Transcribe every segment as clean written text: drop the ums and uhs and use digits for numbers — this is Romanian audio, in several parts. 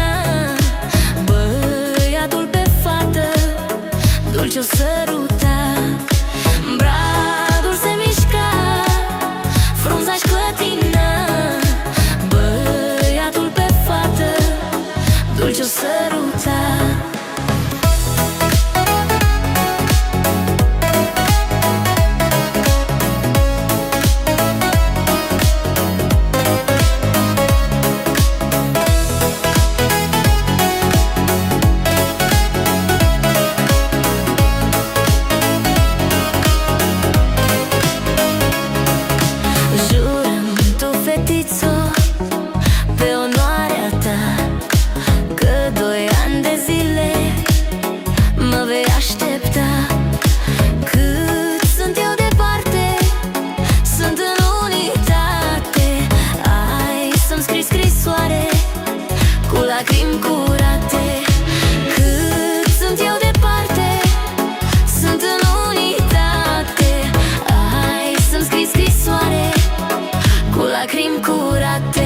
băiatul pe fată, dulce o săruta. Bradul se mișca, frunza-și clătina, băiatul pe fată, dulce o săruta. Pe onoarea ta, că 2 ani de zile mă vei aștepta. Cât sunt eu departe, sunt în unitate. Ai să-mi scrii scrisoare cu lacrimi curate. Cât sunt eu departe, sunt în unitate. Ai să-mi scrii scrisoare cu lacrimi curate.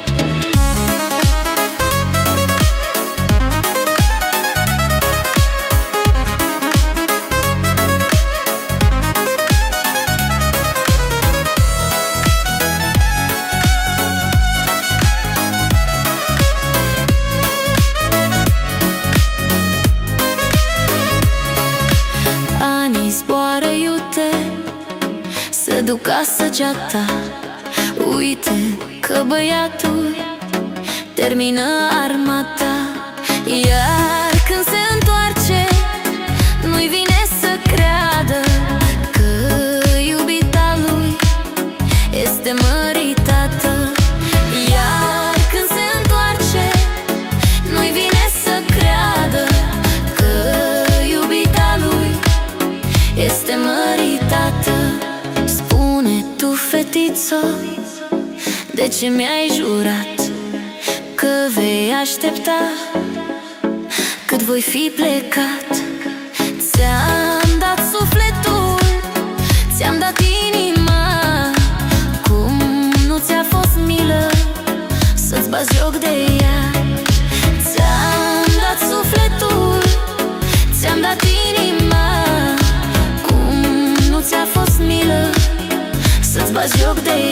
Anii zboară iute, se duc ca săgeata. Uite că băiatul termină armata. Iar când se întoarce, nu-i vine să creadă că iubita lui este măritată. Iar când se întoarce, nu-i vine să creadă că iubita lui este măritată. Spune tu, fetițo, de ce mi-ai jurat că vei aștepta cât voi fi plecat? Ți-am dat sufletul, ți-am dat inima. Cum nu ți-a fost milă să-ți bați joc de ea? Ți-am dat sufletul, ți-am dat inima. Cum nu ți-a fost milă să-ți bați joc de